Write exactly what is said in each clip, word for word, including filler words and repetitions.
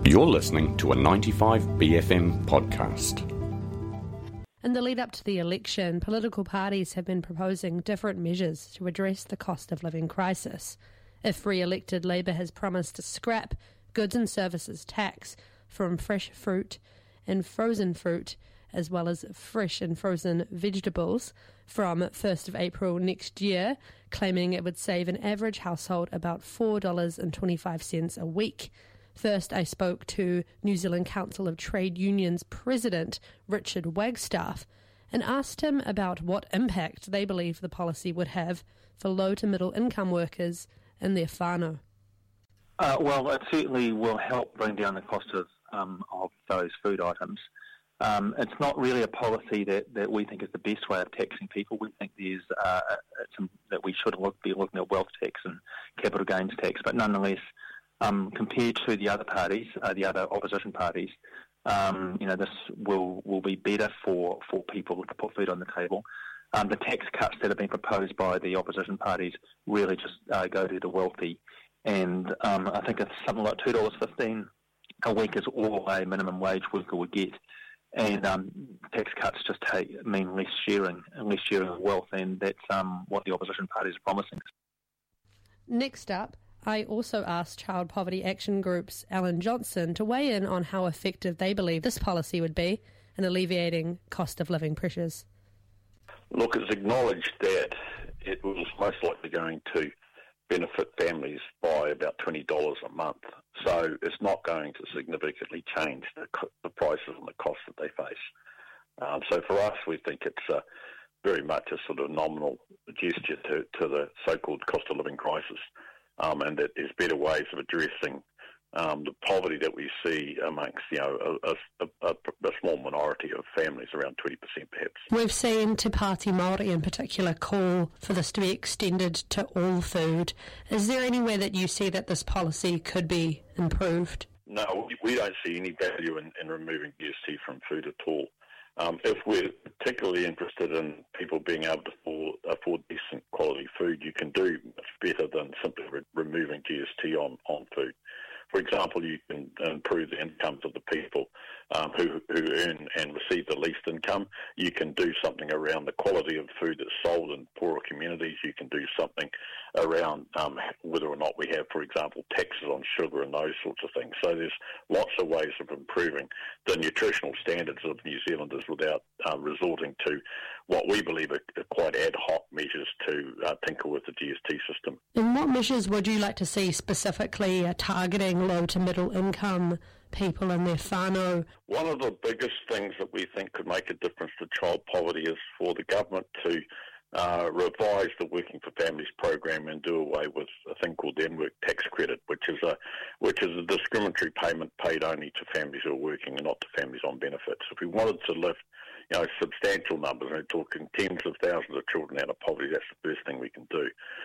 You're listening to a ninety-five B F M podcast. In the lead up to the election, political parties have been proposing different measures to address the cost of living crisis. If re-elected, Labour has promised to scrap goods and services tax from fresh fruit and frozen fruit, as well as fresh and frozen vegetables, from first of April next year, claiming it would save an average household about four dollars and twenty-five cents a week. First, I spoke to New Zealand Council of Trade Unions President Richard Wagstaff and asked him about what impact they believe the policy would have for low to middle income workers and their whānau. Uh, well, it certainly will help bring down the cost of um, of those food items. Um, it's not really a policy that, that we think is the best way of taxing people. We think there's uh, some, that we should look, be looking at wealth tax and capital gains tax, but nonetheless, um, compared to the other parties, uh, the other opposition parties, um, you know, this will will be better for, for people to put food on the table. Um, the tax cuts that have been proposed by the opposition parties really just uh, go to the wealthy, and um, I think it's something like two dollars fifteen a week is all a minimum wage worker would get. And um, tax cuts just take, mean less sharing, and less sharing of wealth, and that's um, what the opposition parties are promising. Next up, I also asked Child Poverty Action Group's Alan Johnson to weigh in on how effective they believe this policy would be in alleviating cost of living pressures. Look, it's acknowledged that it was most likely going to benefit families by about twenty dollars a month. So it's not going to significantly change the, the prices and the costs that they face. Um, so for us, we think it's uh, very much a sort of nominal gesture to, to the so-called cost of living crisis, um, and that there's better ways of addressing um, the poverty that we see amongst, you know, a, a, a, a small minority of families, around twenty percent perhaps. We've seen Te Pāti Māori in particular call for this to be extended to all food. Is there any way that you see that this policy could be improved? No, we don't see any value in, in removing G S T from food at all. Um, if we're particularly interested in people being able to afford, afford decent quality food, you can do much better than simply re- removing G S T on, on food. For example, you can improve the incomes of the people um, who, who earn and receive the least income. You can do something around the quality of food that's sold in poorer communities. You can do something around um, whether or not we have, for example, taxes on sugar and those sorts of things. So there's lots of ways of improving the nutritional standards of New Zealanders without uh, resorting to what we believe are, are quite ad hoc measures to uh, tinker with the G S T system. And what measures would you like to see specifically uh, targeting low to middle income people and their whānau? One of the biggest things that we think could make a difference to child poverty is for the government to uh, revise the Working for Families program and do away with a thing called the in-work tax credit, which is a which is a discriminatory payment paid only to families who are working and not to families on benefits. If we wanted to lift, you know, substantial numbers, and we're talking tens of thousands of children out of poverty, that's the first thing we can do.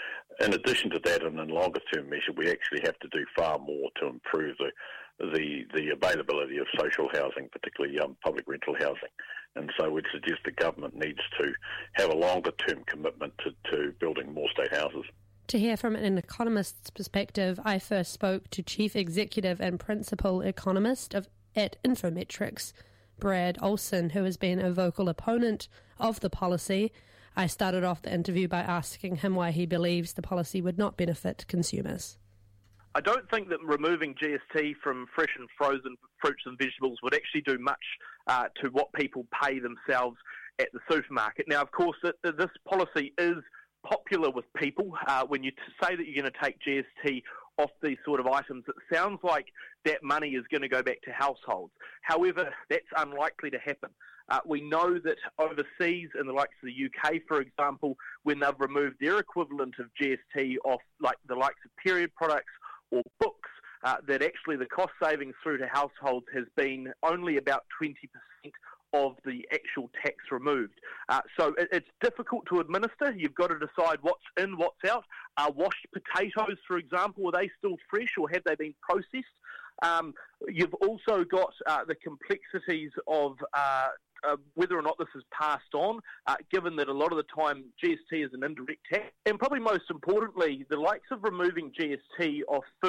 In addition to that, and in longer term measure, we actually have to do far more to improve the the, the availability of social housing, particularly um, public rental housing. And so we'd suggest the government needs to have a longer term commitment to, to building more state houses. To hear from an economist's perspective, I first spoke to Chief Executive and Principal Economist of at Infometrics, Brad Olson, who has been a vocal opponent of the policy. I started off the interview by asking him why he believes the policy would not benefit consumers. I don't think that removing G S T from fresh and frozen fruits and vegetables would actually do much uh, to what people pay themselves at the supermarket. Now, of course, it, this policy is popular with people. Uh, when you t- say that you're going to take G S T off these sort of items, it sounds like that money is going to go back to households. However, that's unlikely to happen. Uh, we know that overseas, in the likes of the U K, for example, when they've removed their equivalent of G S T off, like the likes of period products or books, uh, that actually the cost savings through to households has been only about twenty percent of the actual tax removed. Uh, so it, it's difficult to administer. You've got to decide what's in, what's out. Are washed potatoes, for example, are they still fresh or have they been processed? Um, you've also got uh, the complexities of uh, uh, whether or not this is passed on, uh, given that a lot of the time G S T is an indirect tax. And probably most importantly, the likes of removing G S T off food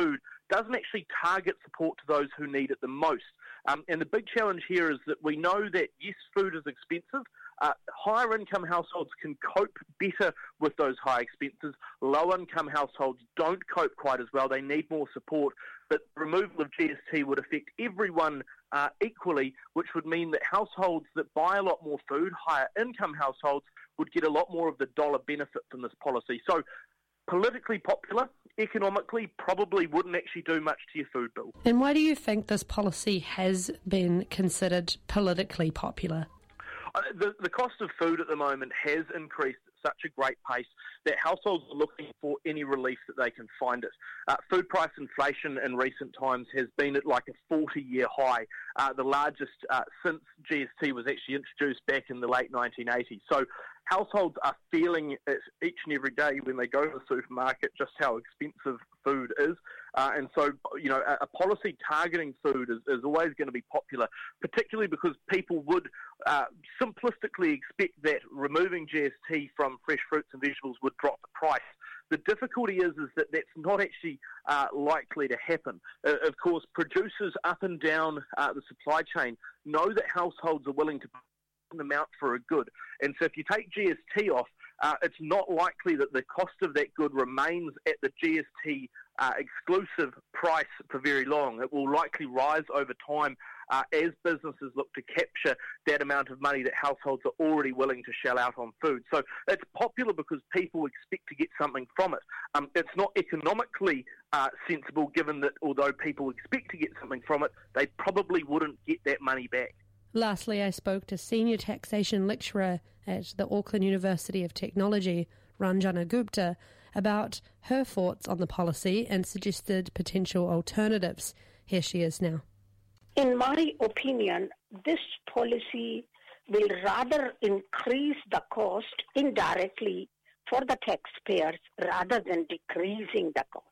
doesn't actually target support to those who need it the most. Um, and the big challenge here is that we know that, yes, food is expensive. Uh, higher income households can cope better with those high expenses. Low income households don't cope quite as well. They need more support. But the removal of G S T would affect everyone uh, equally, which would mean that households that buy a lot more food, higher income households, would get a lot more of the dollar benefit from this policy. So politically popular, economically probably wouldn't actually do much to your food bill. And why do you think this policy has been considered politically popular? Uh, the, the cost of food at the moment has increased at such a great pace that households are looking for any relief that they can find it. Uh, food price inflation in recent times has been at like a forty-year high, uh, the largest uh, since G S T was actually introduced back in the late nineteen eighties. So households are feeling it each and every day when they go to the supermarket just how expensive food is. Uh, and so, you know, a, a policy targeting food is, is always going to be popular, particularly because people would uh, simplistically expect that removing G S T from fresh fruits and vegetables would drop the price. The difficulty is, is that that's not actually uh, likely to happen. Uh, of course, producers up and down uh, the supply chain know that households are willing to pay an amount for a good. And so if you take G S T off, uh, it's not likely that the cost of that good remains at the G S T uh, exclusive price for very long. It will likely rise over time uh, as businesses look to capture that amount of money that households are already willing to shell out on food. So it's popular because people expect to get something from it. Um, it's not economically uh, sensible, given that although people expect to get something from it, they probably wouldn't get that money back. Lastly, I spoke to senior taxation lecturer at the Auckland University of Technology, Ranjana Gupta, about her thoughts on the policy and suggested potential alternatives. Here she is now. In my opinion, this policy will rather increase the cost indirectly for the taxpayers rather than decreasing the cost.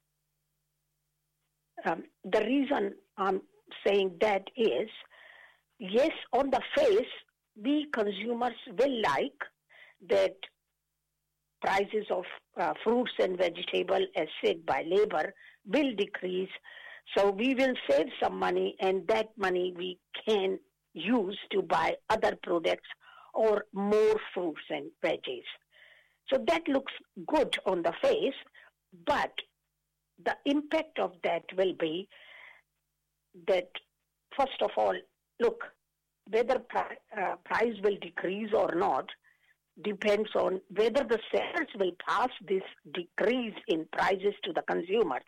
Um, the reason I'm saying that is, yes, on the face, we consumers will like that prices of uh, fruits and vegetables, as said by labor, will decrease. So we will save some money, and that money we can use to buy other products or more fruits and veggies. So that looks good on the face, but the impact of that will be that, first of all, look, whether pri- uh, price will decrease or not depends on whether the sellers will pass this decrease in prices to the consumers.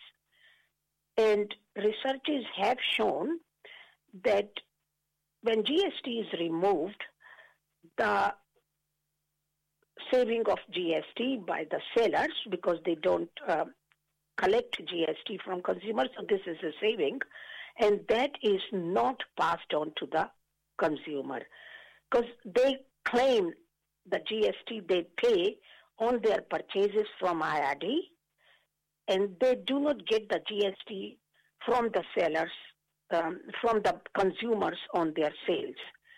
And researchers have shown that when G S T is removed, the saving of G S T by the sellers, because they don't uh, collect G S T from consumers, so this is a saving, and that is not passed on to the consumer, because they claim the G S T they pay on their purchases from I R D, and they do not get the G S T from the sellers, um, from the consumers on their sales.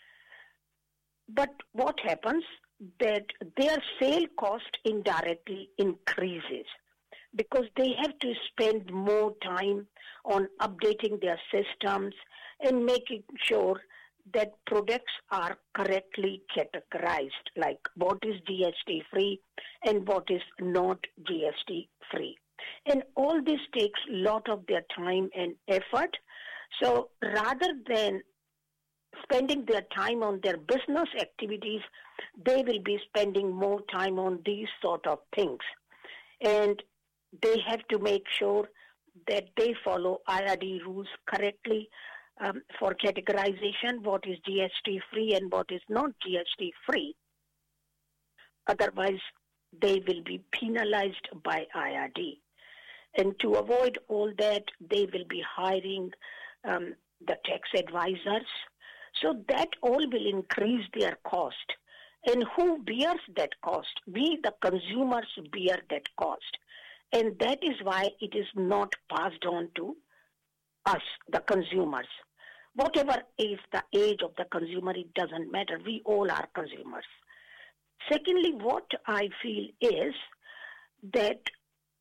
But what happens that their sale cost indirectly increases because they have to spend more time on updating their systems and making sure that products are correctly categorized, like what is G S T free and what is not G S T free. And all this takes a lot of their time and effort. So rather than spending their time on their business activities, they will be spending more time on these sort of things. And they have to make sure that they follow I R D rules correctly um, for categorization, what is G S T free and what is not G S T free. Otherwise, they will be penalized by I R D. And to avoid all that, they will be hiring um, the tax advisors. So that all will increase their cost. And who bears that cost? We, the consumers, bear that cost. And that is why it is not passed on to us, the consumers. Whatever is the age of the consumer, it doesn't matter. We all are consumers. Secondly, what I feel is that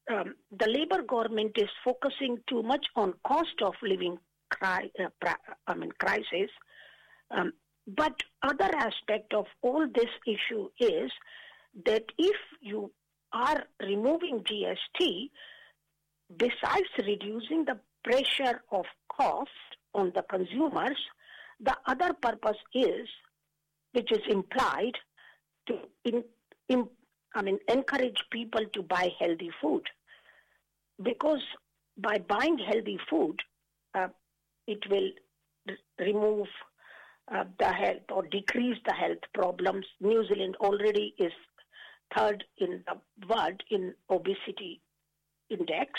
um, the Labour government is focusing too much on cost of living cri- uh, pra- I mean, crisis. Um, but other aspect of all this issue is that if you are removing G S T, besides reducing the pressure of cost on the consumers, the other purpose is, which is implied, to in, in, I mean, encourage people to buy healthy food. Because by buying healthy food, uh, it will r- remove uh, the health or decrease the health problems. New Zealand already is third in the world in obesity index.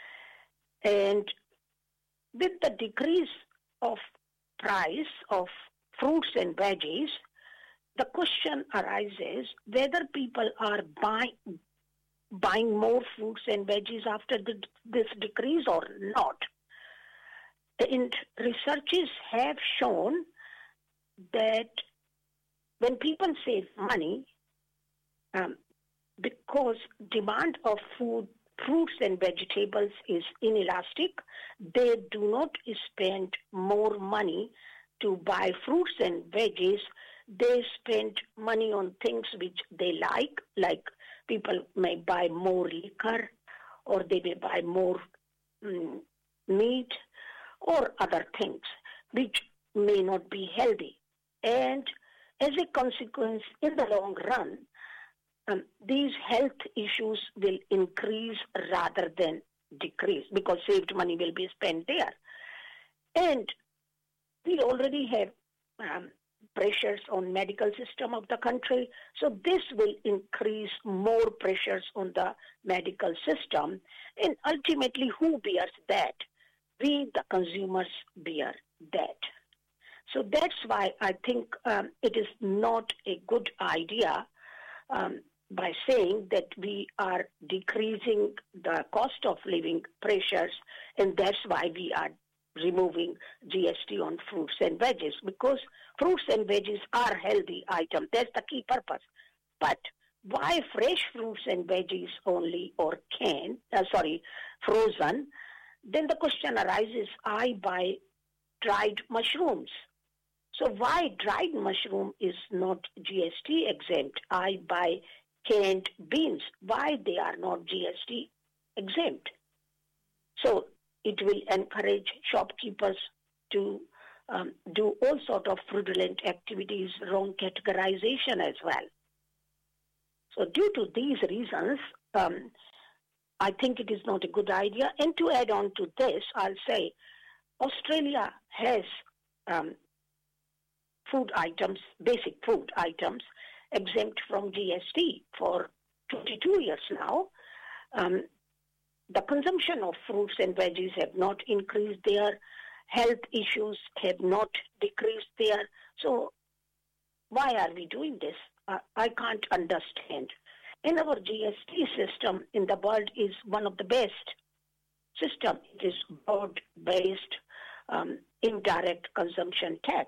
And with the decrease of price of fruits and veggies, the question arises whether people are buying buying more fruits and veggies after the, this decrease or not. And researchers have shown that when people save money, um, because demand of food, fruits and vegetables is inelastic, they do not spend more money to buy fruits and veggies. They spend money on things which they like, like people may buy more liquor, or they may buy more mm, meat, or other things which may not be healthy. And as a consequence, in the long run, um, these health issues will increase rather than decrease, because saved money will be spent there. And we already have um, pressures on medical system of the country, so this will increase more pressures on the medical system, and ultimately who bears that? We, the consumers, bear that. So that's why I think um, it is not a good idea um, by saying that we are decreasing the cost of living pressures, and that's why we are removing G S T on fruits and veggies, because fruits and veggies are healthy items. That's the key purpose. But why fresh fruits and veggies only, or canned, uh, sorry, frozen? Then the question arises, I buy dried mushrooms. So why dried mushroom is not G S T exempt? I buy canned beans. Why they are not G S T exempt? So it will encourage shopkeepers to um, do all sort of fraudulent activities, wrong categorization as well. So due to these reasons, um, I think it is not a good idea. And to add on to this, I'll say Australia has um, food items, basic food items, exempt from G S T for twenty-two years now. Um, the consumption of fruits and veggies have not increased there. Health issues have not decreased there. So why are we doing this? Uh, I can't understand. And our G S T system in the world is one of the best system. It is broad-based um, indirect consumption tax.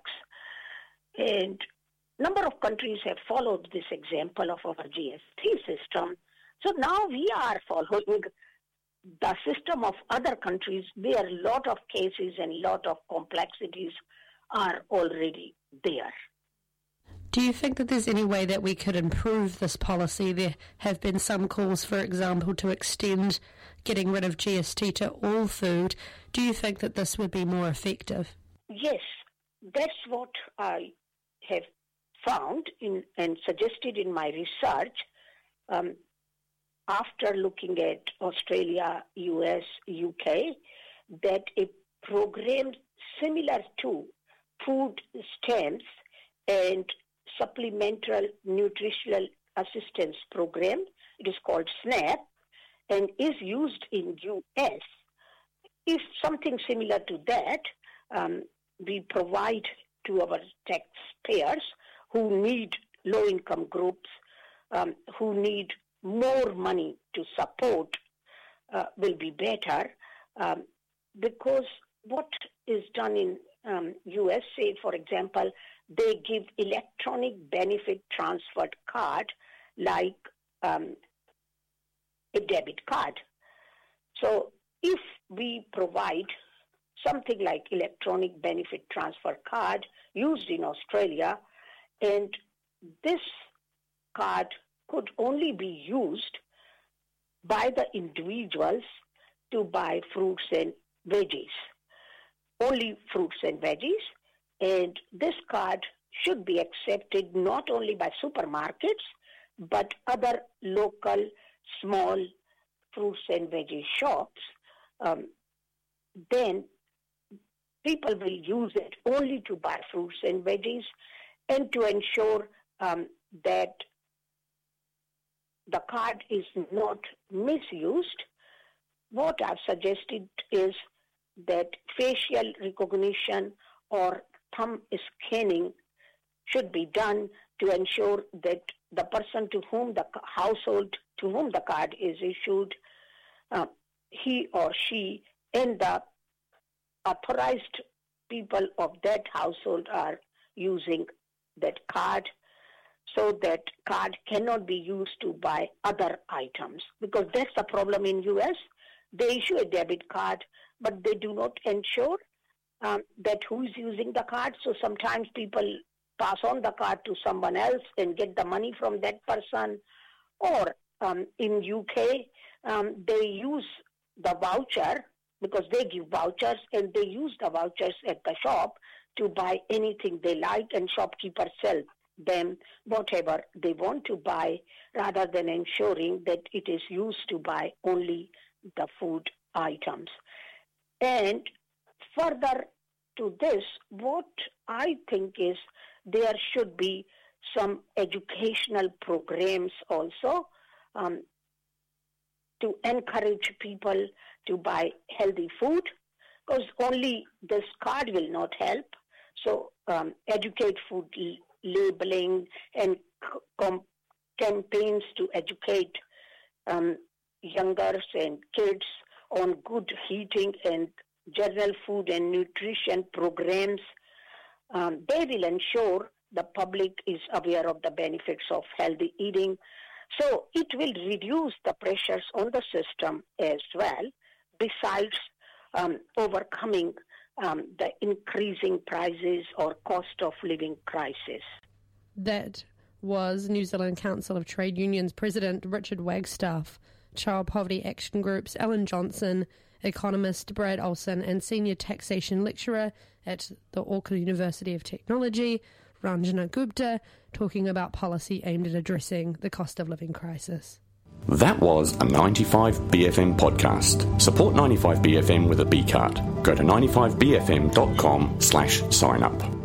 And number of countries have followed this example of our G S T system. So now we are following the system of other countries where a lot of cases and a lot of complexities are already there. Do you think that there's any way that we could improve this policy? There have been some calls, for example, to extend getting rid of G S T to all food. Do you think that this would be more effective? Yes, that's what I have found in, and suggested in my research. Um, after looking at Australia, U S, U K, that a program similar to food stamps and supplemental nutritional assistance program, it is called SNAP, and is used in U S, is something similar to that. Um, we provide to our taxpayers who need low-income groups, um, who need more money to support, uh, will be better, um, because what is done in um, U S A, for example, they give electronic benefit transfer card like um, a debit card. So if we provide something like electronic benefit transfer card used in Australia, and this card could only be used by the individuals to buy fruits and veggies, only fruits and veggies, and this card should be accepted not only by supermarkets but other local small fruits and veggie shops, um, then people will use it only to buy fruits and veggies and to ensure um, that the card is not misused. What I've suggested is that facial recognition or thumb scanning should be done to ensure that the person to whom the household to whom the card is issued, uh, he or she and the authorized people of that household are using that card, so that card cannot be used to buy other items. Because that's the problem in U S. They issue a debit card, but they do not ensure um, that who is using the card. So sometimes people pass on the card to someone else and get the money from that person. Or um, in U K, um, they use the voucher because they give vouchers, and they use the vouchers at the shop to buy anything they like, and shopkeepers sell them whatever they want to buy, rather than ensuring that it is used to buy only the food items. And further to this, what I think is there should be some educational programs also um, to encourage people to buy healthy food, because only this card will not help. So um, educate food l- labeling and com- campaigns to educate um, youngers and kids on good eating and general food and nutrition programs. Um, they will ensure the public is aware of the benefits of healthy eating. So it will reduce the pressures on the system as well, besides um, overcoming um, the increasing prices or cost of living crisis. That was New Zealand Council of Trade Unions President Richard Wagstaff, Child Poverty Action Group's Ellen Johnson, economist Brad Olsen, and senior taxation lecturer at the Auckland University of Technology, Ranjana Gupta, talking about policy aimed at addressing the cost of living crisis. That was a ninety-five B F M podcast. Support ninety-five B F M with a B card. Go to ninety-five B F M dot com slash sign up.